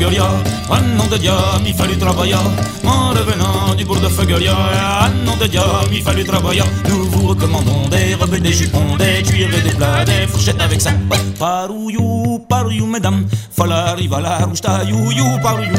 Pignolia. Ah nom de diable, il fallut travailler. En revenant du bourg de Feuguelia. Ah nom de diable, il fallut travailler. Nous vous recommandons des robes et des jupons, des cuirs et des plats, des fourchettes avec ça. Parouillou, mesdames. Falari, vala, rousta, you, parouillou.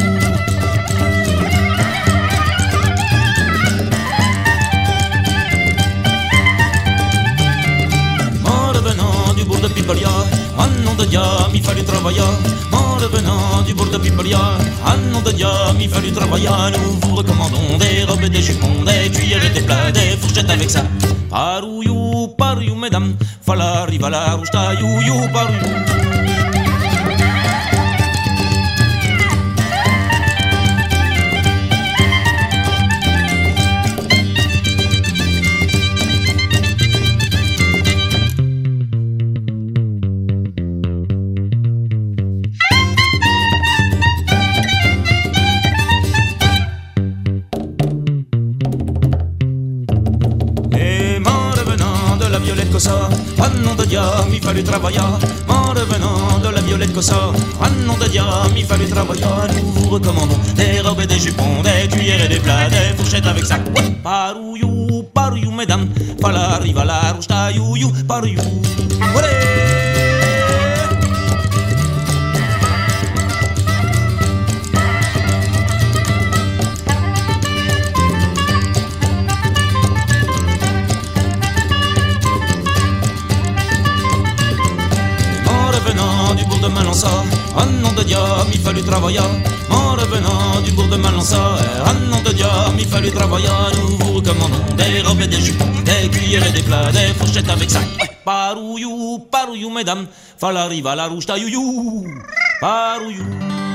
Du bourg de Pipolia, ah nom de diable, il fallut travailler. En revenant du bourg de Pipolia, ah nom de diable, il fallut travailler. Nous vous recommandons des robes et des jupons, des cuillères et des plats, des fourchettes avec ça. Parouillou, mesdames. Falari, vala, rousta, you, parouillou. Ah nom de diable, il fallut travailler. En revenant de la Violette Cossa, ah nom de diable, il fallut travailler. Nous vous recommandons des robes et des jupons, des cuillères et des plats, des fourchettes avec ça. Parouillou, mesdames. Falari, vala, rousta, you, parouillou. Du bourg de Malença, ah nom de diable, il fallut travailler. En revenant du bourg de Malença, ah nom de diable, il fallut travailler. Nous vous recommandons des robes et des jupons, des cuillères et des plats, des fourchettes avec ça. Parouillou, mesdames. Falari, vala, rousta, you, parouillou.